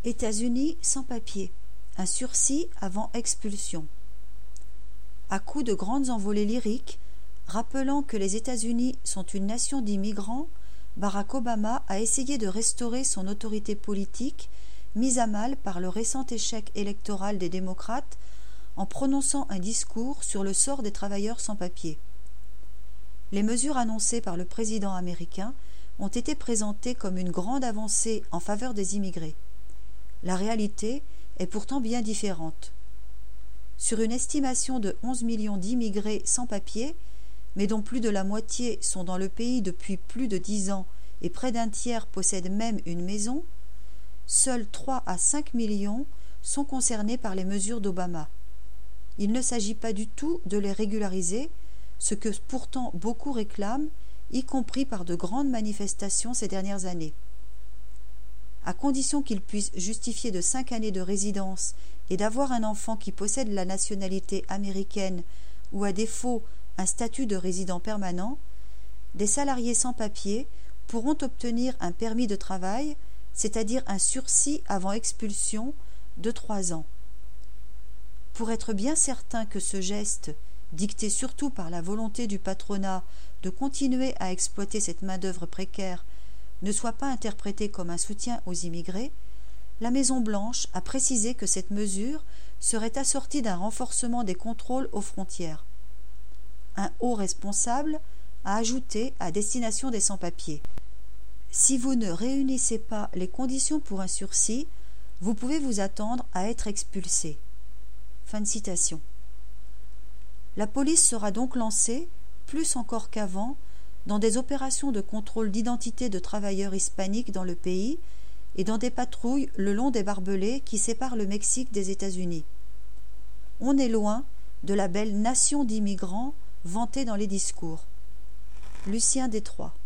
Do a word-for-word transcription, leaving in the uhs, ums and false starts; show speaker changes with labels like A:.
A: États-Unis sans papier, un sursis avant expulsion. À coup de grandes envolées lyriques, rappelant que les États-Unis sont une nation d'immigrants, Barack Obama a essayé de restaurer son autorité politique, mise à mal par le récent échec électoral des démocrates, en prononçant un discours sur le sort des travailleurs sans papier. Les mesures annoncées par le président américain ont été présentées comme une grande avancée en faveur des immigrés. La réalité est pourtant bien différente. Sur une estimation de onze millions d'immigrés sans papier, mais dont plus de la moitié sont dans le pays depuis plus de dix ans et près d'un tiers possèdent même une maison, seuls trois à cinq millions sont concernés par les mesures d'Obama. Il ne s'agit pas du tout de les régulariser, ce que pourtant beaucoup réclament, y compris par de grandes manifestations ces dernières années. À condition qu'ils puissent justifier de cinq années de résidence et d'avoir un enfant qui possède la nationalité américaine ou à défaut un statut de résident permanent, des salariés sans papier pourront obtenir un permis de travail, c'est-à-dire un sursis avant expulsion de trois ans. Pour être bien certain que ce geste, dicté surtout par la volonté du patronat de continuer à exploiter cette main-d'œuvre précaire, ne soit pas interprété comme un soutien aux immigrés, la Maison-Blanche a précisé que cette mesure serait assortie d'un renforcement des contrôles aux frontières. Un haut responsable a ajouté à destination des sans-papiers. Si vous ne réunissez pas les conditions pour un sursis, vous pouvez vous attendre à être expulsé. Fin de citation. La police sera donc lancée, plus encore qu'avant, dans des opérations de contrôle d'identité de travailleurs hispaniques dans le pays et dans des patrouilles le long des barbelés qui séparent le Mexique des États-Unis. On est loin de la belle nation d'immigrants vantée dans les discours. Lucien Détroit.